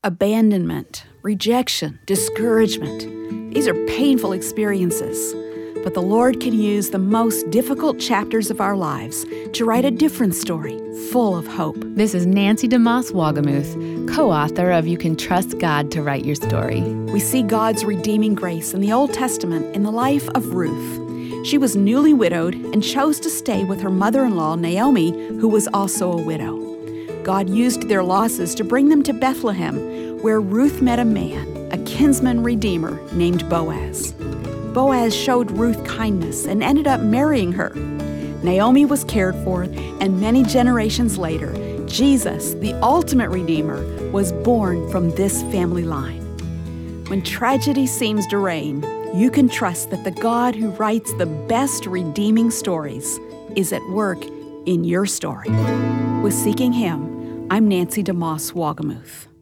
Abandonment, rejection, discouragement. These are painful experiences. But the Lord can use the most difficult chapters of our lives to write a different story, full of hope. This is Nancy DeMoss Wagamuth, co-author of You Can Trust God to Write Your Story. We see God's redeeming grace in the Old Testament in the life of Ruth. She was newly widowed and chose to stay with her mother-in-law, Naomi, who was also a widow. God used their losses to bring them to Bethlehem, where Ruth met a man, a kinsman redeemer named Boaz. Boaz showed Ruth kindness and ended up marrying her. Naomi was cared for, and many generations later, Jesus, the ultimate redeemer, was born from this family line. When tragedy seems to reign, you can trust that the God who writes the best redeeming stories is at work in your story. With Seeking Him, I'm Nancy DeMoss Wagamuth.